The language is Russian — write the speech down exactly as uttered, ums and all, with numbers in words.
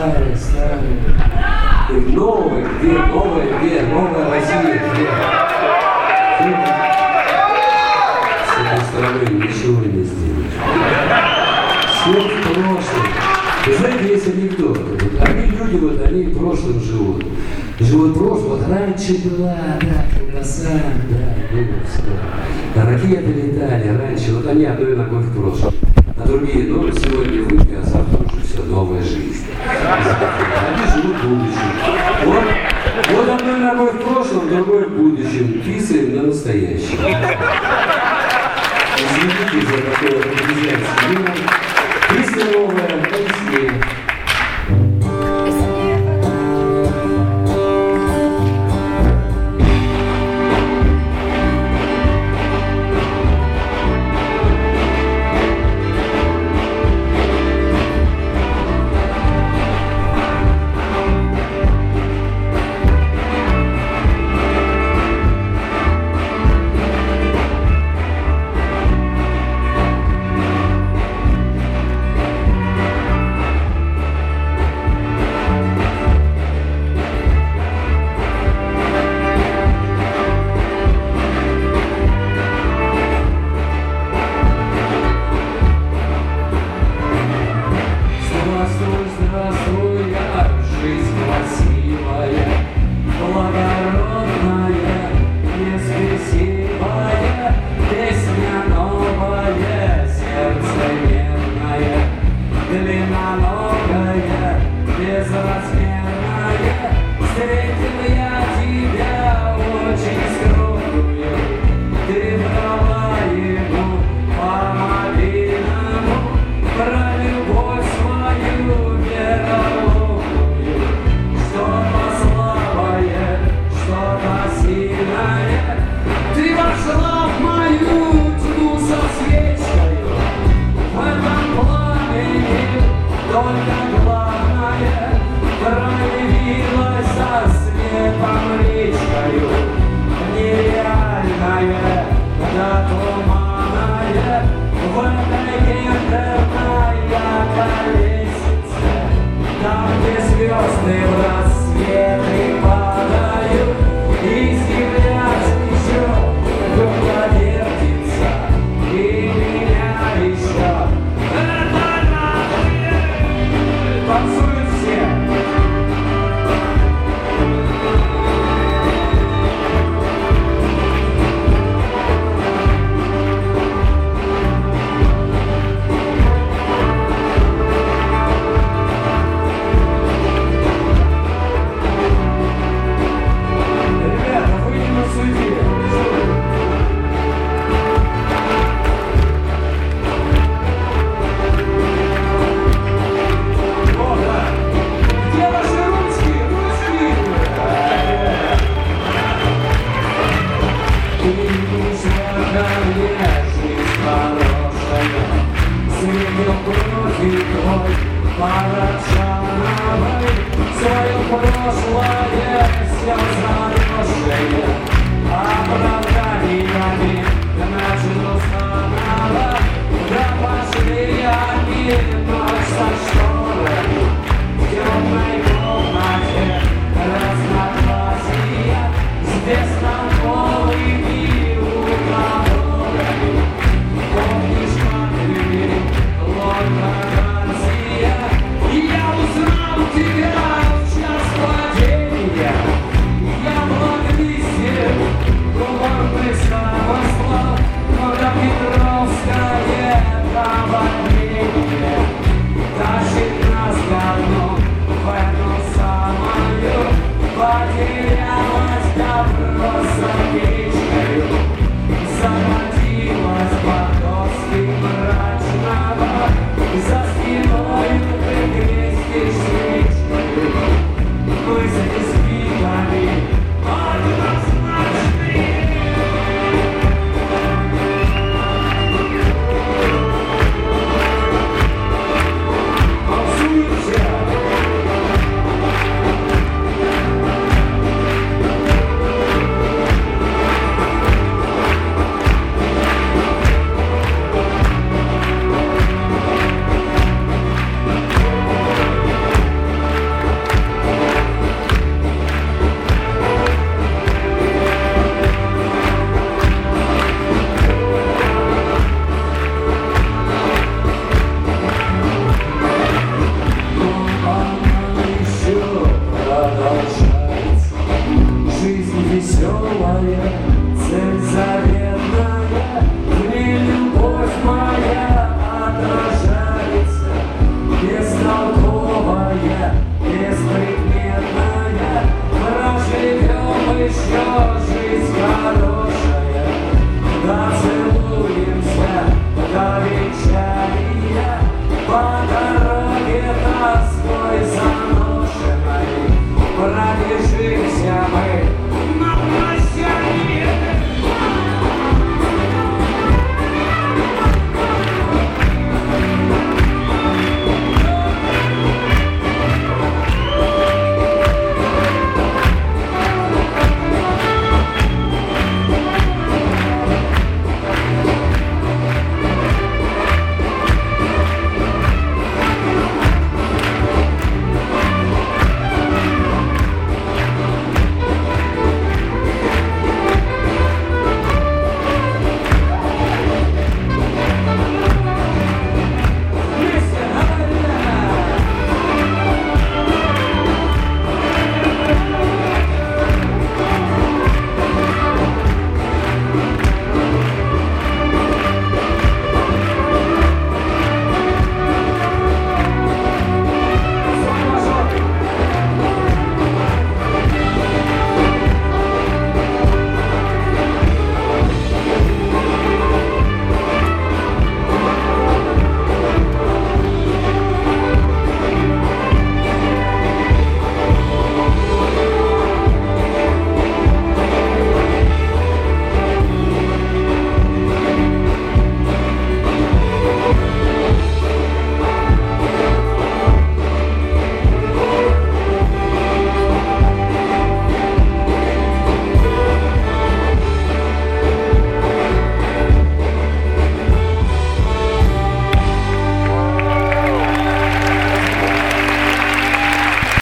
старая, старая. И новая, где, новая, где, новая Россия, где? С этой страной ничего не сделаешь. Все в прошлом. Вы знаете, есть анекдот. Одни люди, вот, они в прошлом живут. Живут в прошлом. Вот раньше была, да, колбаса, да, было все. Ракеты летали раньше. Вот они одной ногой в прошлом. А другие, ну, сегодня выпили, а завтра уже все, новая жизнь. Они живут в будущем. Вот, вот одной ногой в прошлом, другой в будущем. Писаем на настоящем. Извините за такое определяющее юмор. Песня новая, песня. Безразмерная, встретил я.